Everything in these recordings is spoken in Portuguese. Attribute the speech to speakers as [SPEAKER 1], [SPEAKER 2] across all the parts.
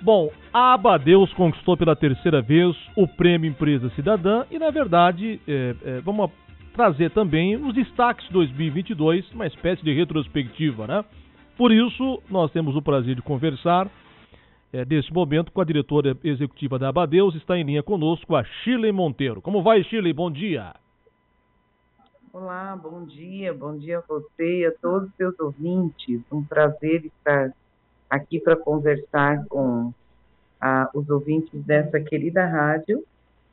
[SPEAKER 1] Bom, a Abadeus conquistou pela terceira vez o Prêmio Empresa Cidadã e, na verdade, vamos trazer também os destaques de 2022, uma espécie de retrospectiva, né? Por isso, nós temos o prazer de conversar, nesse momento, com a diretora executiva da Abadeus. Está em linha conosco a Shirley Monteiro. Como vai, Shirley? Bom dia.
[SPEAKER 2] Olá, bom dia a você e a todos os seus ouvintes. Um prazer estar aqui para conversar com os ouvintes dessa querida rádio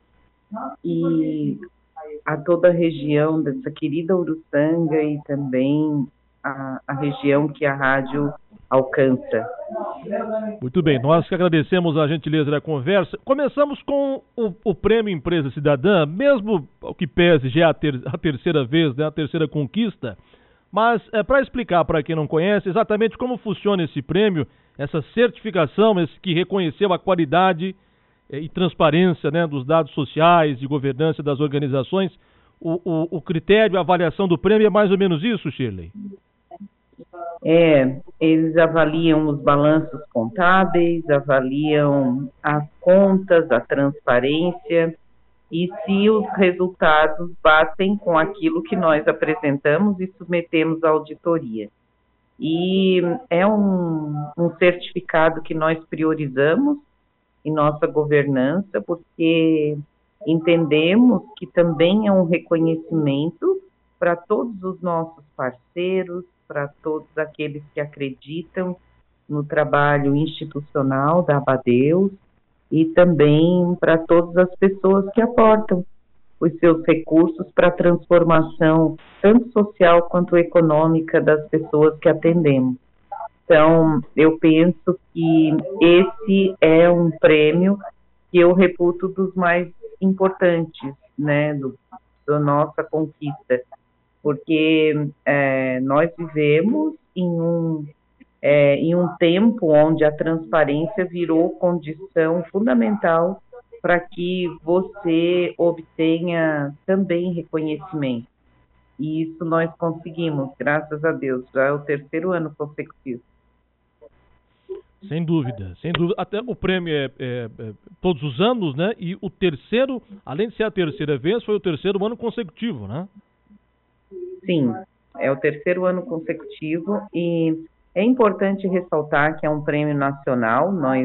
[SPEAKER 2] e a toda a região dessa querida Uruçanga e também a região que a rádio alcança.
[SPEAKER 1] Muito bem, nós que agradecemos a gentileza da conversa. Começamos com o Prêmio Empresa Cidadã, mesmo o que pese já a terceira vez, né, a terceira conquista, mas para explicar para quem não conhece exatamente como funciona esse prêmio, essa certificação que reconheceu a qualidade e transparência, né, dos dados sociais e governança das organizações, o critério, a avaliação do prêmio é mais ou menos isso, Shirley?
[SPEAKER 2] Eles avaliam os balanços contábeis, avaliam as contas, a transparência e se os resultados batem com aquilo que nós apresentamos e submetemos à auditoria. E é um certificado que nós priorizamos em nossa governança, porque entendemos que também é um reconhecimento para todos os nossos parceiros, para todos aqueles que acreditam no trabalho institucional da Abadeus e também para todas as pessoas que aportam os seus recursos para a transformação tanto social quanto econômica das pessoas que atendemos. Então, eu penso que esse é um prêmio que eu reputo dos mais importantes, né, da nossa conquista, porque nós vivemos em um tempo onde a transparência virou condição fundamental para que você obtenha também reconhecimento. E isso nós conseguimos, graças a Deus, já é o terceiro ano consecutivo.
[SPEAKER 1] Sem dúvida, sem dúvida. Até o prêmio é todos os anos, né? E o terceiro, além de ser a terceira vez, foi o terceiro ano consecutivo, né?
[SPEAKER 2] Sim, é o terceiro ano consecutivo e é importante ressaltar que é um prêmio nacional. Nós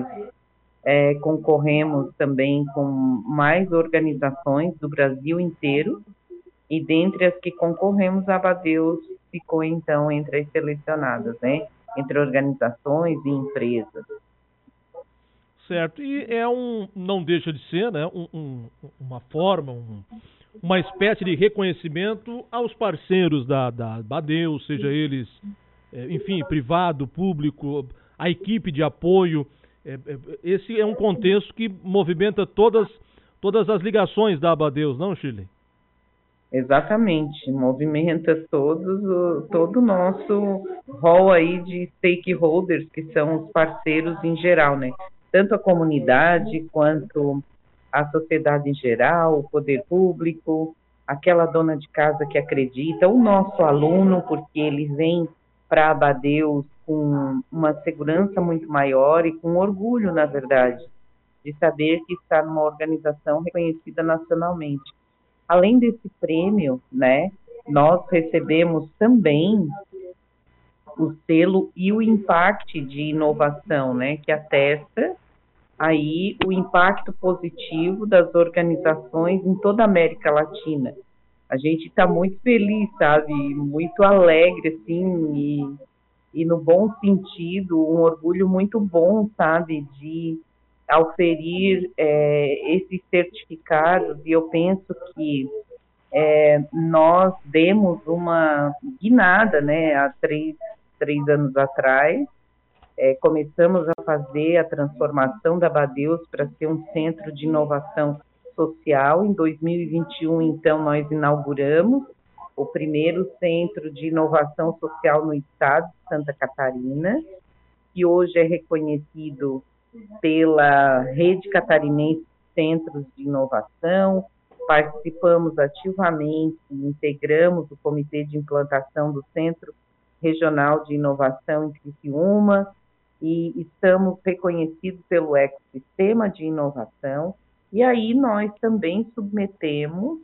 [SPEAKER 2] concorremos também com mais organizações do Brasil inteiro e dentre as que concorremos, a Abadeus ficou então entre as selecionadas, né? Entre organizações e empresas.
[SPEAKER 1] Certo, e não deixa de ser, né, uma forma, uma espécie de reconhecimento aos parceiros da Abadeus, seja eles, enfim, privado, público, a equipe de apoio. Esse é um contexto que movimenta todas as ligações da Abadeus, não, Shirley?
[SPEAKER 2] Exatamente, movimenta todo o nosso rol aí de stakeholders, que são os parceiros em geral, né? Tanto a comunidade quanto a sociedade em geral, o poder público, aquela dona de casa que acredita, o nosso aluno, porque ele vem para a Abadeus com uma segurança muito maior e com orgulho, na verdade, de saber que está numa organização reconhecida nacionalmente. Além desse prêmio, né, nós recebemos também o selo e o Impact de inovação, né, que atesta aí o impacto positivo das organizações em toda a América Latina. A gente está muito feliz, sabe, muito alegre, assim, e no bom sentido, um orgulho muito bom, sabe, de auferir esses certificados, e eu penso que nós demos uma guinada, né, há três anos atrás, começamos a fazer a transformação da Abadeus para ser um centro de inovação social. Em 2021, então, nós inauguramos o primeiro centro de inovação social no estado de Santa Catarina, que hoje é reconhecido pela Rede Catarinense de Centros de Inovação. Participamos ativamente, integramos o Comitê de Implantação do Centro Regional de Inovação em Criciúma, e estamos reconhecidos pelo ecossistema de inovação, e aí nós também submetemos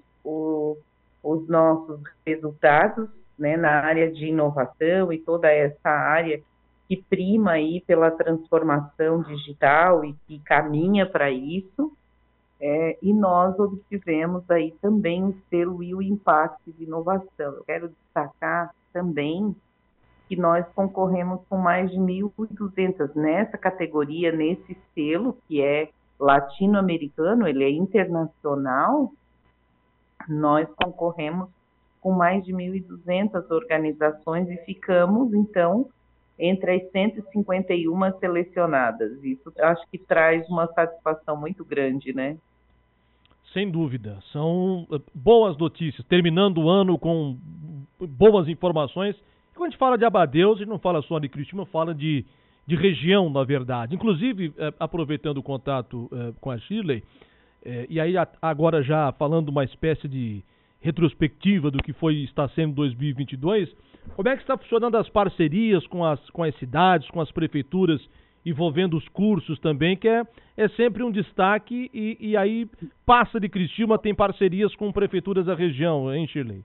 [SPEAKER 2] os nossos resultados, né, na área de inovação e toda essa área que prima aí pela transformação digital e que caminha para isso, e nós obtivemos aí também o selo Will Impact de inovação. Eu quero destacar também que nós concorremos com mais de 1.200 nessa categoria, nesse selo, que é latino-americano, ele é internacional. Nós concorremos com mais de 1.200 organizações e ficamos, então, entre as 151 selecionadas. Isso acho que traz uma satisfação muito grande, né?
[SPEAKER 1] Sem dúvida. São boas notícias. Terminando o ano com boas informações. E quando a gente fala de Abadeus, a gente não fala só de Criciúma, fala de região, na verdade. Inclusive, aproveitando o contato com a Shirley, e aí agora já falando uma espécie de retrospectiva do que está sendo 2022, como é que está funcionando as parcerias com as cidades, com as prefeituras, envolvendo os cursos também, que é sempre um destaque, e aí passa de Criciúma, tem parcerias com prefeituras da região, hein, Shirley?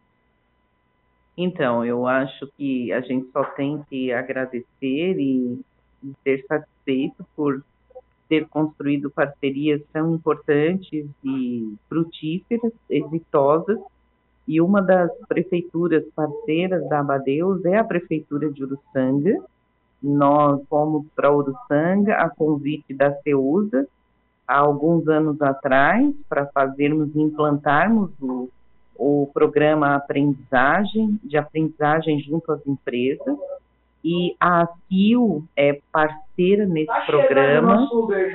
[SPEAKER 2] Então, eu acho que a gente só tem que agradecer e ser satisfeito por ter construído parcerias tão importantes e frutíferas, exitosas, e uma das prefeituras parceiras da Abadeus é a Prefeitura de Uruçanga. Nós fomos para Uruçanga a convite da CEUSA há alguns anos atrás para implantarmos o programa de aprendizagem junto às empresas, e a ACIL é parceira nesse programa,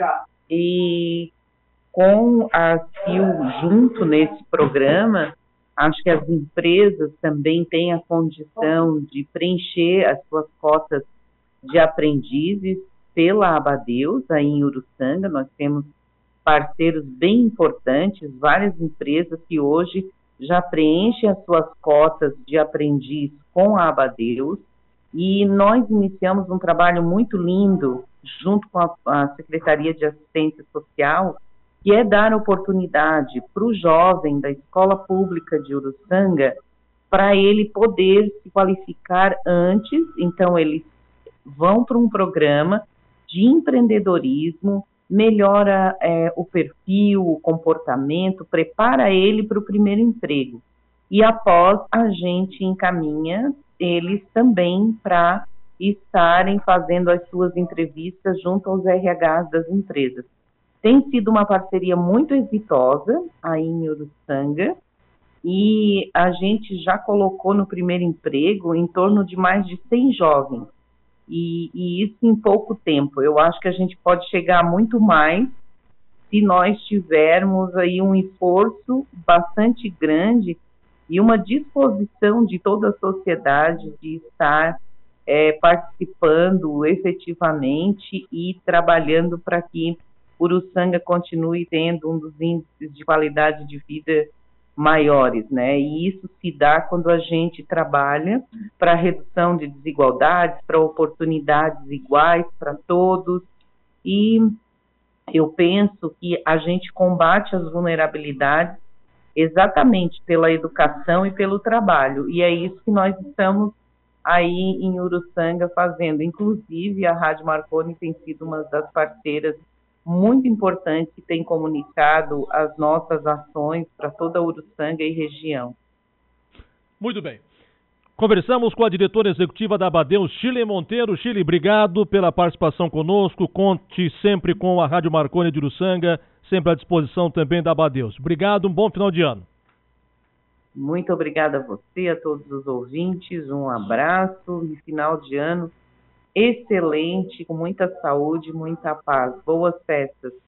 [SPEAKER 2] e com a ACIL junto nesse programa, acho que as empresas também têm a condição de preencher as suas cotas de aprendizes pela Abadeus, aí em Uruçanga. Nós temos parceiros bem importantes, várias empresas que hoje já preenchem as suas cotas de aprendiz com a Abadeus, e nós iniciamos um trabalho muito lindo junto com a Secretaria de Assistência Social, que é dar oportunidade para o jovem da Escola Pública de Uruçanga para ele poder se qualificar antes. Então, eles vão para um programa de empreendedorismo, melhora o perfil, o comportamento, prepara ele para o primeiro emprego. E após, a gente encaminha eles também para estarem fazendo as suas entrevistas junto aos RHs das empresas. Tem sido uma parceria muito exitosa aí em Uruçanga, e a gente já colocou no primeiro emprego em torno de mais de 100 jovens, e isso em pouco tempo. Eu acho que a gente pode chegar a muito mais se nós tivermos aí um esforço bastante grande e uma disposição de toda a sociedade de estar participando efetivamente e trabalhando para que Uruçanga continue tendo um dos índices de qualidade de vida maiores, né? E isso se dá quando a gente trabalha para a redução de desigualdades, para oportunidades iguais para todos, e eu penso que a gente combate as vulnerabilidades exatamente pela educação e pelo trabalho, e é isso que nós estamos aí em Uruçanga fazendo. Inclusive, a Rádio Marconi tem sido uma das parceiras muito importante, que tem comunicado as nossas ações para toda a Uruçanga e região.
[SPEAKER 1] Muito bem. Conversamos com a diretora executiva da Abadeus, Shirley Monteiro. Shirley, obrigado pela participação conosco. Conte sempre com a Rádio Marconi de Uruçanga, sempre à disposição também da Abadeus. Obrigado, um bom final de ano.
[SPEAKER 2] Muito obrigada a você, a todos os ouvintes, um abraço e final de ano excelente, com muita saúde, muita paz. Boas festas.